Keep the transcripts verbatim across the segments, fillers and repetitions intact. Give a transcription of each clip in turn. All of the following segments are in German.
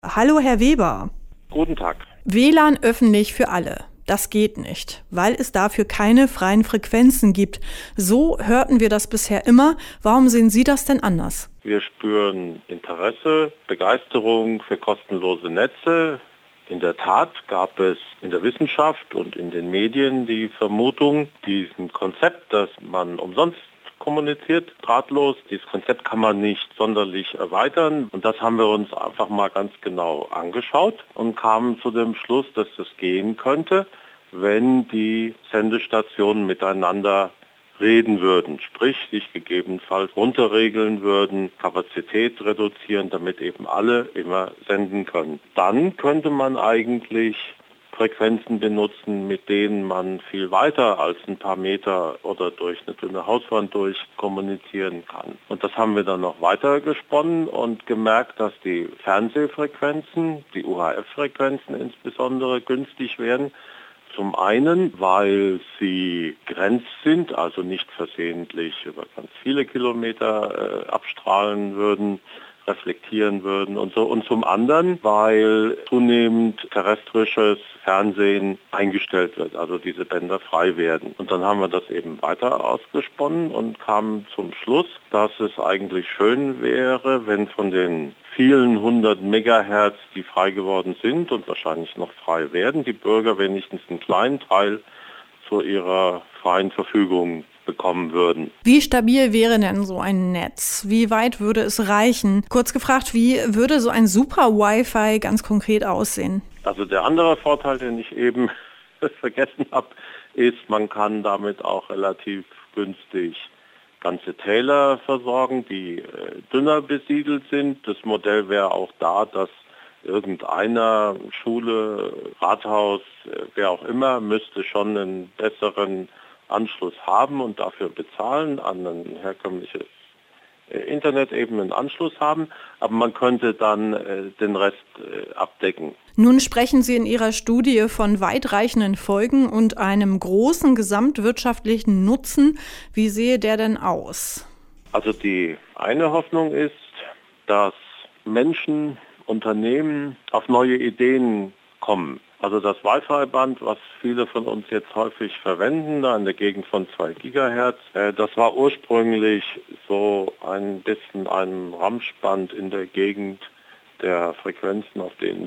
Hallo Herr Weber. Guten Tag. W L A N öffentlich für alle. Das geht nicht, weil es dafür keine freien Frequenzen gibt. So hörten wir das bisher immer. Warum sehen Sie das denn anders? Wir spüren Interesse, Begeisterung für kostenlose Netze. In der Tat gab es in der Wissenschaft und in den Medien die Vermutung, diesem Konzept, dass man umsonst kommuniziert, drahtlos. Dieses Konzept kann man nicht sonderlich erweitern. Und das haben wir uns einfach mal ganz genau angeschaut und kamen zu dem Schluss, dass das gehen könnte, wenn die Sendestationen miteinander reden würden, sprich sich gegebenenfalls runterregeln würden, Kapazität reduzieren, damit eben alle immer senden können. Dann könnte man eigentlich Frequenzen benutzen, mit denen man viel weiter als ein paar Meter oder durch eine dünne Hauswand durch kommunizieren kann. Und das haben wir dann noch weiter gesponnen und gemerkt, dass die Fernsehfrequenzen, die U H F-Frequenzen insbesondere, günstig werden. Zum einen, weil sie begrenzt sind, also nicht versehentlich über ganz viele Kilometer äh, abstrahlen würden, reflektieren würden und so. Und zum anderen, weil zunehmend terrestrisches Fernsehen eingestellt wird, also diese Bänder frei werden. Und dann haben wir das eben weiter ausgesponnen und kamen zum Schluss, dass es eigentlich schön wäre, wenn von den vielen hundert Megahertz, die frei geworden sind und wahrscheinlich noch frei werden, die Bürger wenigstens einen kleinen Teil zu ihrer freien Verfügung bekommen würden. Wie stabil wäre denn so ein Netz? Wie weit würde es reichen? Kurz gefragt, wie würde so ein Super-Wi-Fi ganz konkret aussehen? Also der andere Vorteil, den ich eben vergessen habe, ist, man kann damit auch relativ günstig ganze Täler versorgen, die äh, dünner besiedelt sind. Das Modell wäre auch da, dass irgendeiner, Schule, Rathaus, äh, wer auch immer, müsste schon einen besseren Anschluss haben und dafür bezahlen, an ein herkömmliches äh, Internet eben einen Anschluss haben, aber man könnte dann äh, den Rest äh, abdecken. Nun sprechen Sie in Ihrer Studie von weitreichenden Folgen und einem großen gesamtwirtschaftlichen Nutzen. Wie sehe der denn aus? Also die eine Hoffnung ist, dass Menschen, Unternehmen auf neue Ideen kommen. Also das Wi-Fi-Band, was viele von uns jetzt häufig verwenden, da in der Gegend von zwei Gigahertz, äh, das war ursprünglich so ein bisschen ein Ramschband in der Gegend der Frequenzen, auf denen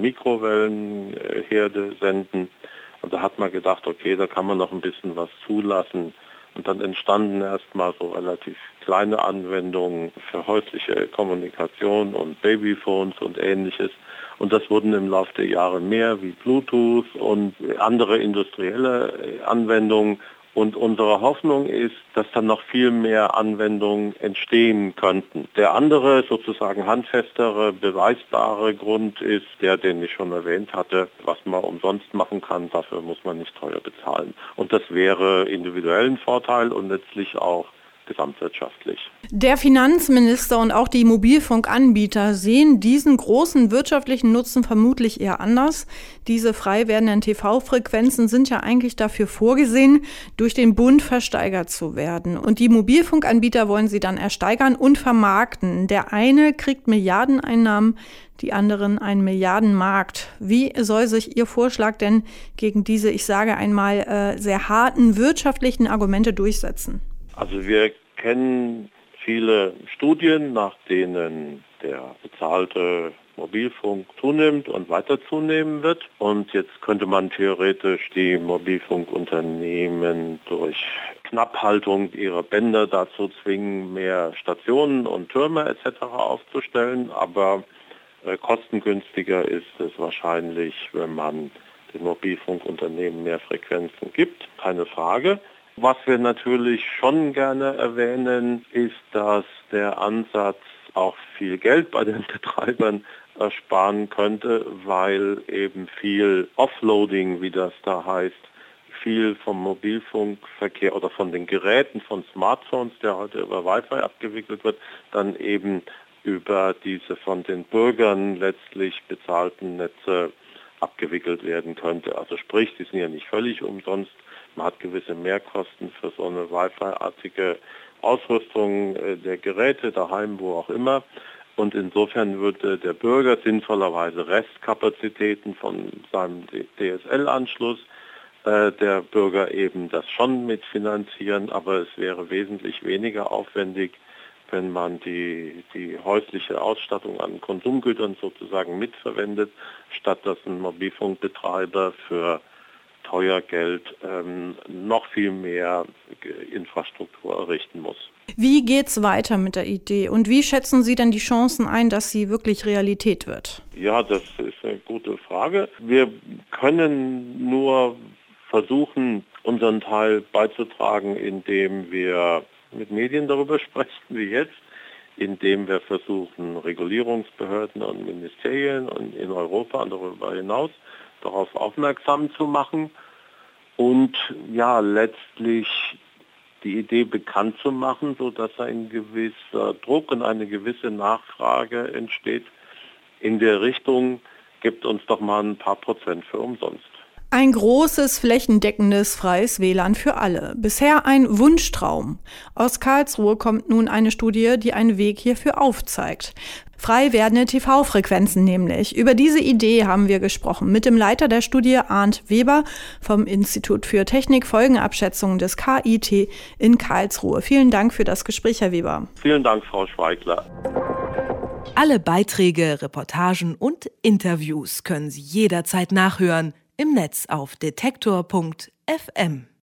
Mikrowellenherde senden. Und da hat man gedacht, okay, da kann man noch ein bisschen was zulassen. Und dann entstanden erstmal so relativ kleine Anwendungen für häusliche Kommunikation und Babyphones und ähnliches. Und das wurden im Laufe der Jahre mehr wie Bluetooth und andere industrielle Anwendungen. Und unsere Hoffnung ist, dass dann noch viel mehr Anwendungen entstehen könnten. Der andere, sozusagen handfestere, beweisbare Grund ist der, den ich schon erwähnt hatte, was man umsonst machen kann, dafür muss man nicht teuer bezahlen. Und das wäre individuellen Vorteil und letztlich auch gesamtwirtschaftlich. Der Finanzminister und auch die Mobilfunkanbieter sehen diesen großen wirtschaftlichen Nutzen vermutlich eher anders. Diese frei werdenden T V-Frequenzen sind ja eigentlich dafür vorgesehen, durch den Bund versteigert zu werden. Und die Mobilfunkanbieter wollen sie dann ersteigern und vermarkten. Der eine kriegt Milliardeneinnahmen, die anderen einen Milliardenmarkt. Wie soll sich Ihr Vorschlag denn gegen diese, ich sage einmal, äh, sehr harten wirtschaftlichen Argumente durchsetzen? Also wir kennen viele Studien, nach denen der bezahlte Mobilfunk zunimmt und weiter zunehmen wird. Und jetzt könnte man theoretisch die Mobilfunkunternehmen durch Knapphaltung ihrer Bänder dazu zwingen, mehr Stationen und Türme et cetera aufzustellen. Aber äh, kostengünstiger ist es wahrscheinlich, wenn man den Mobilfunkunternehmen mehr Frequenzen gibt. Keine Frage. Was wir natürlich schon gerne erwähnen, ist, dass der Ansatz auch viel Geld bei den Betreibern ersparen könnte, weil eben viel Offloading, wie das da heißt, viel vom Mobilfunkverkehr oder von den Geräten von Smartphones, der heute über Wi-Fi abgewickelt wird, dann eben über diese von den Bürgern letztlich bezahlten Netze abgewickelt werden könnte. Also sprich, die sind ja nicht völlig umsonst. Man hat gewisse Mehrkosten für so eine Wi-Fi-artige Ausrüstung der Geräte, daheim, wo auch immer. Und insofern würde der Bürger sinnvollerweise Restkapazitäten von seinem D S L-Anschluss, äh, der Bürger eben das schon mitfinanzieren, aber es wäre wesentlich weniger aufwendig, wenn man die, die häusliche Ausstattung an Konsumgütern sozusagen mitverwendet, statt dass ein Mobilfunkbetreiber für teuer Geld ähm, noch viel mehr Infrastruktur errichten muss. Wie geht's weiter mit der Idee und wie schätzen Sie denn die Chancen ein, dass sie wirklich Realität wird? Ja, das ist eine gute Frage. Wir können nur versuchen, unseren Teil beizutragen, indem wir mit Medien darüber sprechen, wie jetzt, indem wir versuchen, Regulierungsbehörden und Ministerien und in Europa und darüber hinaus darauf aufmerksam zu machen und ja, letztlich die Idee bekannt zu machen, sodass ein gewisser Druck und eine gewisse Nachfrage entsteht in der Richtung, gibt uns doch mal ein paar Prozent für umsonst. Ein großes, flächendeckendes, freies W L A N für alle. Bisher ein Wunschtraum. Aus Karlsruhe kommt nun eine Studie, die einen Weg hierfür aufzeigt. Frei werdende T V-Frequenzen nämlich. Über diese Idee haben wir gesprochen mit dem Leiter der Studie Arndt Weber vom Institut für Technik-Folgenabschätzung des K I T in Karlsruhe. Vielen Dank für das Gespräch, Herr Weber. Vielen Dank, Frau Schweigler. Alle Beiträge, Reportagen und Interviews können Sie jederzeit nachhören im Netz auf detektor punkt f m.